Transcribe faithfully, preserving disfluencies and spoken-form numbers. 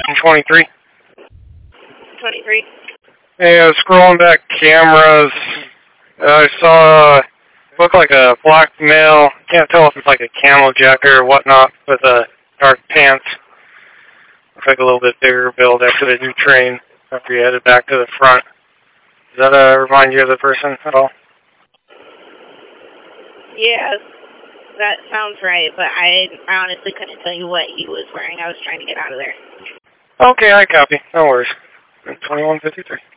twenty-three. twenty-three. Hey, I was scrolling back cameras. Uh, I saw, looked like a black male. Can't tell if it's like a camel jacker or whatnot with uh, dark pants. Looks like a little bit bigger build after the new train after you headed back to the front. Does that uh, remind you of the person at all? Yeah, that sounds right, but I honestly couldn't tell you what he was wearing. I was trying to get out of there. Okay, I copy. No worries. twenty-one fifty-three.